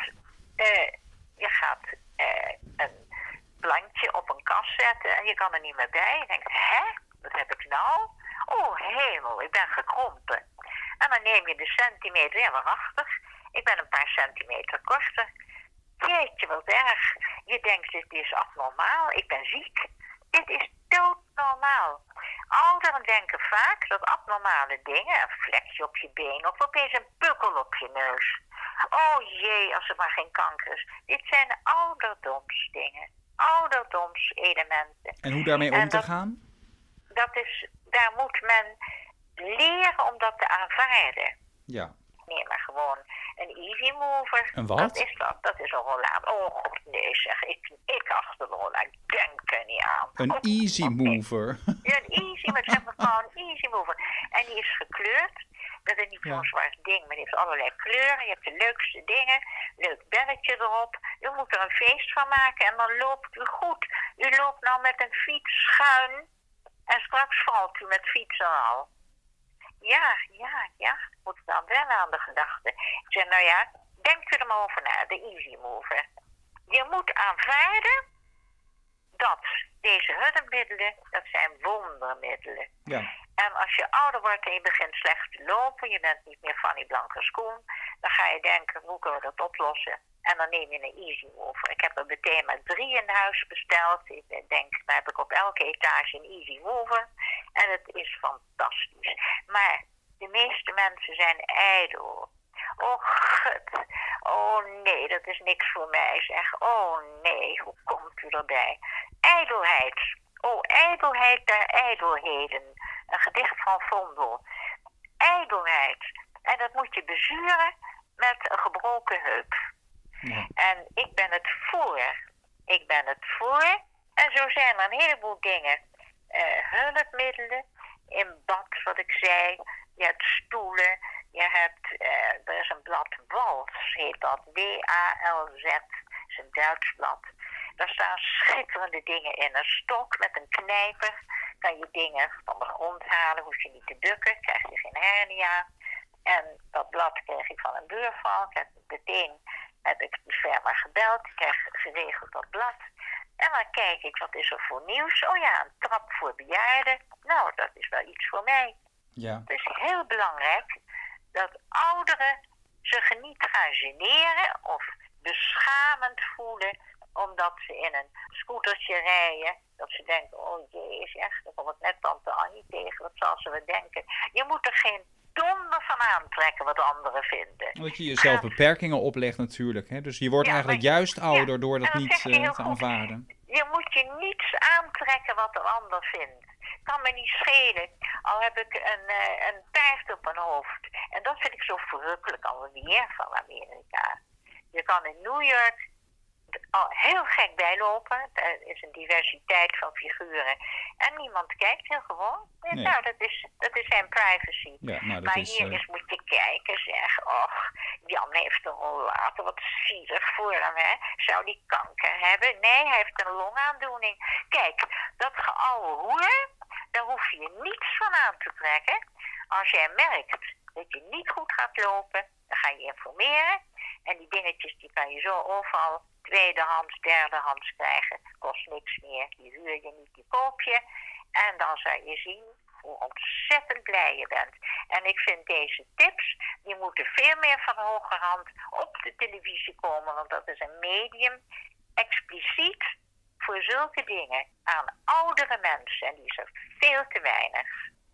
gaat een plantje op een kast zetten en je kan er niet meer bij. Je denkt, hè? Wat heb ik nou? Oh, hemel, ik ben gekrompen. En dan neem je de centimeter, ja, waarachtig. Ik ben een paar centimeter korter. Jeetje, wat erg. Je denkt, dit is abnormaal. Ik ben ziek. Dit is doodnormaal. Ouderen denken vaak dat abnormale dingen, een vlekje op je been of opeens een pukkel op je neus. Oh jee, als er maar geen kanker is. Dit zijn ouderdomsdingen. Ouderdomselementen. En hoe daarmee om te gaan? Daar moet men leren om dat te aanvaarden. Ja. Nee, maar gewoon een easy mover. Een wat? Wat is dat? Dat is een rollator. Oh god, nee zeg, ik achter de rollator. Ik denk er niet aan. Een easy mover? Ja, een easy, maar zeg maar gewoon een easy mover. En die is gekleurd. Dat is niet zo'n zwart ding, maar die heeft allerlei kleuren. Je hebt de leukste dingen. Leuk belletje erop. U moet er een feest van maken en dan loopt u goed. U loopt nou met een fiets schuin. En straks valt u met fietsen al. Ja. Moet ik dan wel aan de gedachte. Ik zeg, nou ja, denkt u er maar over na, de easy mover. Je moet aanvaarden dat deze hulpmiddelen, dat zijn wondermiddelen. Ja. En als je ouder wordt en je begint slecht te lopen, je bent niet meer van die blanke schoen, dan ga je denken, hoe kunnen we dat oplossen? En dan neem je een easy mover. Ik heb er meteen maar 3 in huis besteld. Ik denk, dan heb ik op elke etage een easy mover. En het is fantastisch. Maar de meeste mensen zijn ijdel. Oh gut. Oh nee, dat is niks voor mij. Zeg, oh nee, hoe komt u erbij? Ijdelheid. Oh, ijdelheid der ijdelheden. Een gedicht van Vondel. Ijdelheid. En dat moet je bezuren met een gebroken heup. Ja. En ik ben het voor. En zo zijn er een heleboel dingen. Hulpmiddelen. In bad, wat ik zei. Je hebt stoelen. Je hebt, er is een blad Wals, heet dat. W-A-L-Z. Dat is een Duits blad. Daar staan schitterende dingen in. Een stok met een knijper. Kan je dingen van de grond halen. Hoef je niet te bukken. Krijg je geen hernia. En dat blad kreeg ik van een buurvrouw. Heb ik de firma gebeld. Ik krijg geregeld dat blad. En dan kijk ik, wat is er voor nieuws? Oh ja, een trap voor bejaarden. Nou, dat is wel iets voor mij. Ja. Het is heel belangrijk dat ouderen zich niet gaan generen of beschamend voelen omdat ze in een scootertje rijden. Dat ze denken, oh jee, is echt, dan komt het net tante Annie tegen, wat zal ze wel denken. Je moet er geen donder van aantrekken wat anderen vinden. Dat je jezelf beperkingen oplegt natuurlijk. Hè? Dus je wordt eigenlijk juist ouder door dat niet te aanvaarden. Je moet je niets aantrekken wat een ander vindt. Kan me niet schelen. Al heb ik een taart op mijn hoofd. En dat vind ik zo verrukkelijk alweer van Amerika. Je kan in New York al heel gek bijlopen. Er is een diversiteit van figuren. En niemand kijkt heel gewoon. Nee. Nou, dat is zijn privacy. Ja, nou, dat maar is, hier eens moet je kijken, zeg. Och, Jan heeft een rollator. Wat zielig voor hem, hè. Zou die kanker hebben? Nee, hij heeft een longaandoening. Kijk, dat geouwe hoer, daar hoef je niets van aan te trekken. Als jij merkt dat je niet goed gaat lopen, dan ga je informeren. En die dingetjes die kan je zo overal tweedehands, derdehands krijgen. Kost niks meer. Die huur je niet, die koop je. En dan zal je zien hoe ontzettend blij je bent. En ik vind deze tips, die moeten veel meer van hogerhand op de televisie komen. Want dat is een medium expliciet voor zulke dingen aan oudere mensen. En die is er veel te weinig.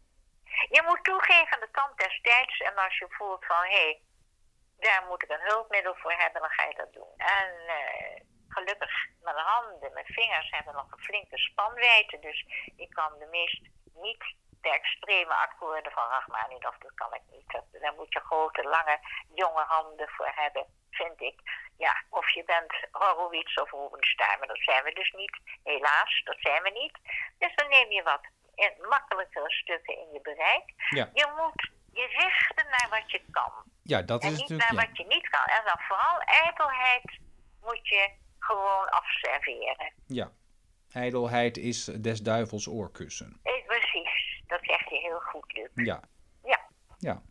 Je moet toegeven aan de tand destijds. En als je voelt van, hé, daar moet ik een hulpmiddel voor hebben, dan ga je dat doen. En gelukkig, mijn handen, mijn vingers hebben nog een flinke spanwijdte. Dus ik kan de meest niet de extreme akkoorden van Rachmaninoff, dat kan ik niet. Daar moet je grote, lange, jonge handen voor hebben, vind ik. Ja, of je bent Horowitz of Rubinstein, maar dat zijn we dus niet. Helaas, dat zijn we niet. Dus dan neem je wat makkelijkere stukken in je bereik. Ja. Je moet je richten naar wat je kan. Ja, dat en is niet natuurlijk... naar wat je niet kan. En dan vooral ijdelheid moet je gewoon afserveren. Ja, ijdelheid is des duivels oorkussen. Precies, dat zeg je heel goed, Luc. Ja. Ja. Ja.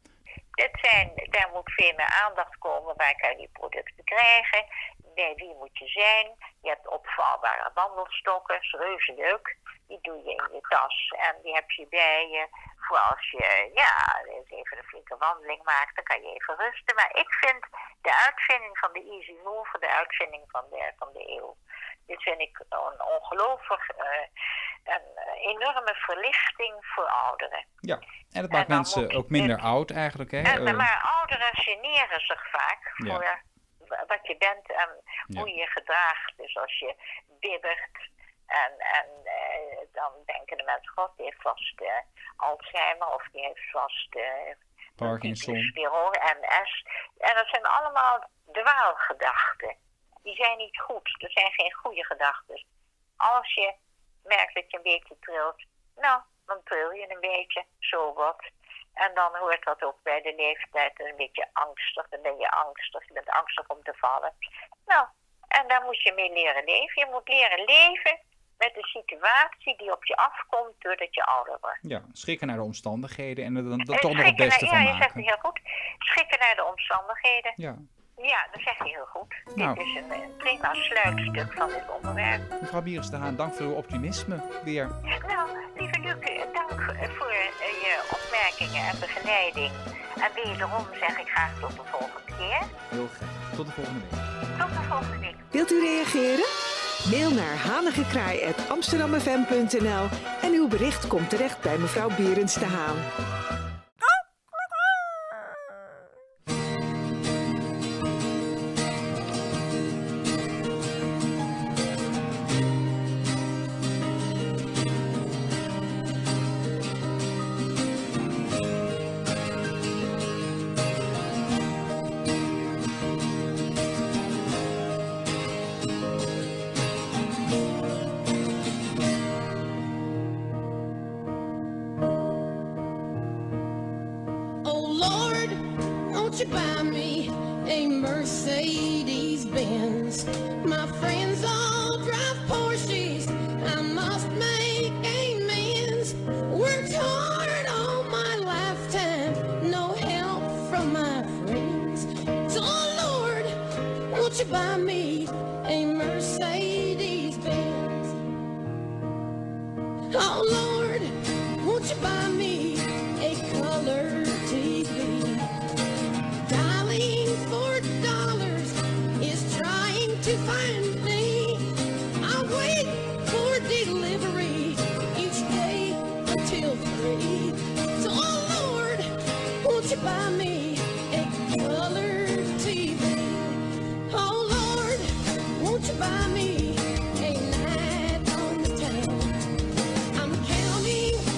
Daar moet veel meer aandacht komen. Waar kan je die producten krijgen? Bij wie moet je zijn? Je hebt opvouwbare wandelstokken, is reuze leuk. Die doe je in je tas en die heb je bij je. Voor als je eens even een flinke wandeling maakt, dan kan je even rusten. Maar ik vind de uitvinding van de Easy Move de uitvinding van de eeuw. Dit vind ik een ongelooflijk, een enorme verlichting voor ouderen. Ja, en dat maakt mensen ook minder oud eigenlijk. Hè? Maar ouderen generen zich vaak voor wat je bent en hoe je je gedraagt. Dus als je bibbert en dan denken de mensen, god, die heeft vast Alzheimer of die heeft vast Parkinson, Spiron, MS. En dat zijn allemaal dwaalgedachten. Die zijn niet goed. Dat zijn geen goede gedachten. Als je merkt dat je een beetje trilt, nou, dan tril je een beetje, zo wat. En dan hoort dat ook bij de leeftijd een beetje angstig. Dan ben je angstig, je bent angstig om te vallen. Nou, en daar moet je mee leren leven. Je moet leren leven met de situatie die op je afkomt doordat je ouder wordt. Ja, schikken naar de omstandigheden en er dan toch nog het beste van maken. Ja, je zegt het heel goed. Schikken naar de omstandigheden. Ja. Ja, dat zeg je heel goed. Nou. Dit is een prima sluitstuk van dit onderwerp. Mevrouw Bierens de Haan, dank voor uw optimisme weer. Nou, lieve Luc, dank voor je opmerkingen en begeleiding. En wederom zeg ik graag tot de volgende keer. Heel graag. Tot de volgende week. Tot de volgende week. Wilt u reageren? Mail naar hanigekraai@amsterdamfm.nl en uw bericht komt terecht bij mevrouw Bierens de Haan. Won't you buy me a Mercedes Benz? My friends all drive Porsches. I must make amends. Worked hard all my lifetime, no help from my friends. So Lord, won't you buy me a Mercedes Benz? Oh Lord, won't you buy me a color TV? Dialing for dollars is trying to find me. I wait for delivery each day until 3. So, oh Lord, won't you buy me a color TV? Oh Lord, won't you buy me a night on the town? I'm counting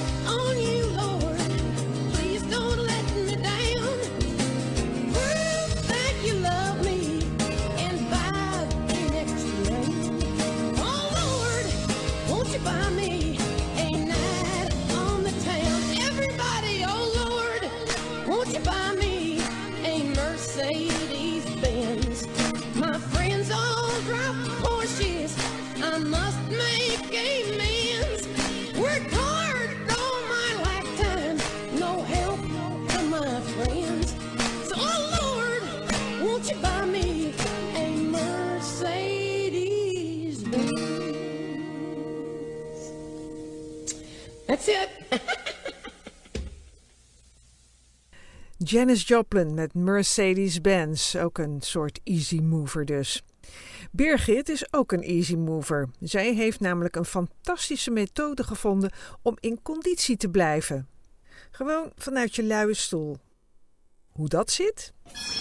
must make amends. Worked hard all my lifetime, no help from my friends. So, oh Lord, won't you buy me a Mercedes-Benz? That's it. Janis Joplin met Mercedes-Benz, ook een soort easy mover dus. Birgit is ook een easy mover. Zij heeft namelijk een fantastische methode gevonden om in conditie te blijven. Gewoon vanuit je luie stoel. Hoe dat zit?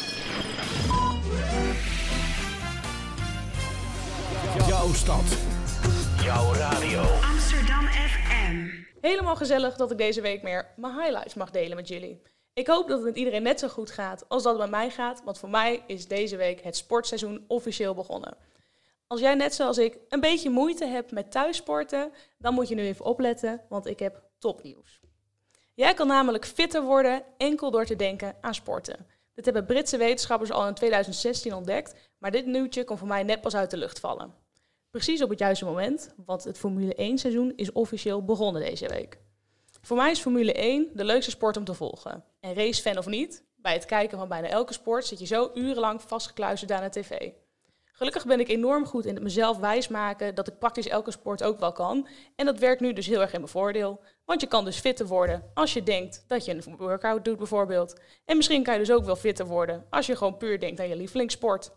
Jouw stad. Jouw radio. Amsterdam FM. Helemaal gezellig dat ik deze week meer mijn highlights mag delen met jullie. Ik hoop dat het met iedereen net zo goed gaat als dat het bij mij gaat, want voor mij is deze week het sportseizoen officieel begonnen. Als jij net zoals ik een beetje moeite hebt met thuissporten, dan moet je nu even opletten, want ik heb topnieuws. Jij kan namelijk fitter worden enkel door te denken aan sporten. Dit hebben Britse wetenschappers al in 2016 ontdekt, maar dit nieuwtje kon voor mij net pas uit de lucht vallen. Precies op het juiste moment, want het Formule 1 seizoen is officieel begonnen deze week. Voor mij is Formule 1 de leukste sport om te volgen. En racefan of niet, bij het kijken van bijna elke sport zit je zo urenlang vastgekluisterd aan de tv. Gelukkig ben ik enorm goed in het mezelf wijsmaken dat ik praktisch elke sport ook wel kan. En dat werkt nu dus heel erg in mijn voordeel. Want je kan dus fitter worden als je denkt dat je een workout doet bijvoorbeeld. En misschien kan je dus ook wel fitter worden als je gewoon puur denkt aan je lievelingssport.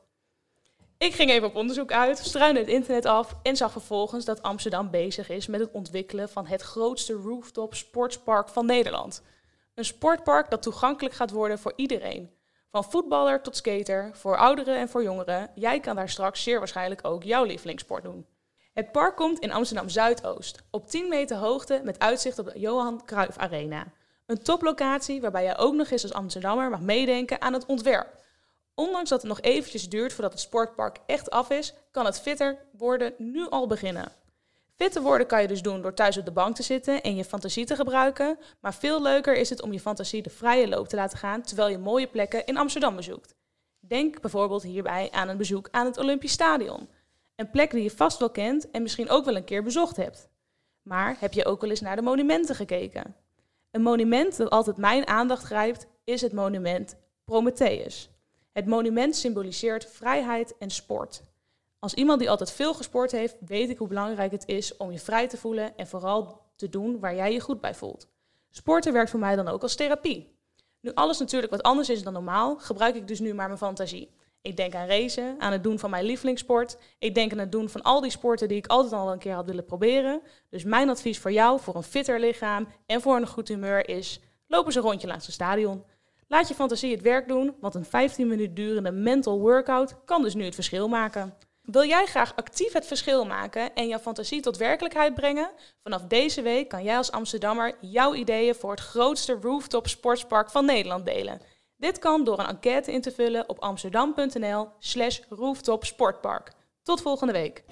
Ik ging even op onderzoek uit, struinde het internet af en zag vervolgens dat Amsterdam bezig is met het ontwikkelen van het grootste rooftop sportspark van Nederland. Een sportpark dat toegankelijk gaat worden voor iedereen. Van voetballer tot skater, voor ouderen en voor jongeren. Jij kan daar straks zeer waarschijnlijk ook jouw lievelingssport doen. Het park komt in Amsterdam Zuidoost, op 10 meter hoogte met uitzicht op de Johan Cruijff Arena. Een toplocatie waarbij jij ook nog eens als Amsterdammer mag meedenken aan het ontwerp. Ondanks dat het nog eventjes duurt voordat het sportpark echt af is, kan het fitter worden nu al beginnen. Fitter worden kan je dus doen door thuis op de bank te zitten en je fantasie te gebruiken. Maar veel leuker is het om je fantasie de vrije loop te laten gaan terwijl je mooie plekken in Amsterdam bezoekt. Denk bijvoorbeeld hierbij aan een bezoek aan het Olympisch Stadion. Een plek die je vast wel kent en misschien ook wel een keer bezocht hebt. Maar heb je ook wel eens naar de monumenten gekeken? Een monument dat altijd mijn aandacht grijpt is het monument Prometheus. Het monument symboliseert vrijheid en sport. Als iemand die altijd veel gesport heeft, weet ik hoe belangrijk het is om je vrij te voelen en vooral te doen waar jij je goed bij voelt. Sporten werkt voor mij dan ook als therapie. Nu alles natuurlijk wat anders is dan normaal, gebruik ik dus nu maar mijn fantasie. Ik denk aan racen, aan het doen van mijn lievelingssport. Ik denk aan het doen van al die sporten die ik altijd al een keer had willen proberen. Dus mijn advies voor jou, voor een fitter lichaam en voor een goed humeur is: loop eens een rondje langs het stadion. Laat je fantasie het werk doen, want een 15 minuten durende mental workout kan dus nu het verschil maken. Wil jij graag actief het verschil maken en jouw fantasie tot werkelijkheid brengen? Vanaf deze week kan jij als Amsterdammer jouw ideeën voor het grootste rooftop sportspark van Nederland delen. Dit kan door een enquête in te vullen op amsterdam.nl/rooftopsportpark. Tot volgende week.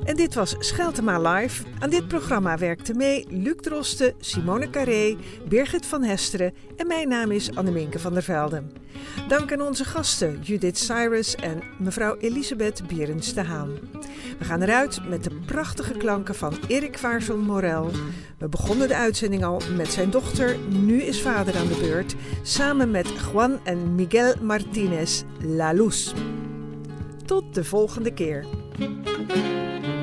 En dit was Scheltema Live. Aan dit programma werkten mee Luc Drosten, Simone Carré, Birgit van Hesteren en mijn naam is Anneminke van der Velden. Dank aan onze gasten Judith Cyrus en mevrouw Elisabeth Bierens de Haan. We gaan eruit met de prachtige klanken van Erik Vaarson Morel. We begonnen de uitzending al met zijn dochter, nu is vader aan de beurt, samen met Juan en Miguel Martinez, La Luz. Tot de volgende keer.